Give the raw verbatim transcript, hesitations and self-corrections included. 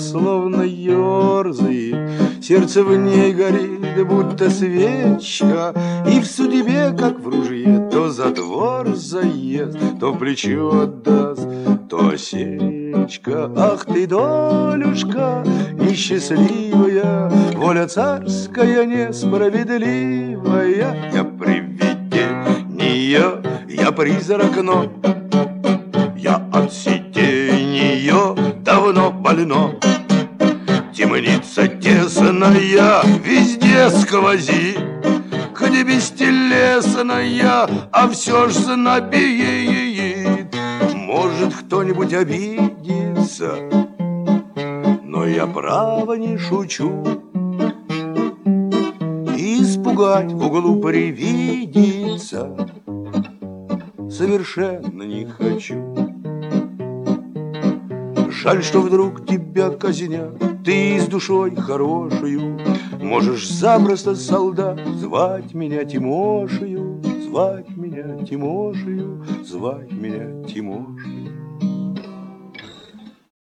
словно ерзает, сердце в ней горит, будто свечка, и в судьбе, как в ружье, то за двор заест, то плечо отдаст, то осечка. Ах ты, долюшка, несчастливая, воля царская несправедливая. Я привидение, я призрак, но я от сиденья давно больно. Темница тесная, везде сквозит, хоть и бестелесная, а все ж знобеет. Может, кто-нибудь обидится, но я право не шучу. Испугать в углу привидится совершенно не хочу. Жаль, что вдруг тебя казнят, ты с душой хорошую можешь запросто, солдат, звать меня Тимошею, звать меня Тимошею, звать меня Тимошею.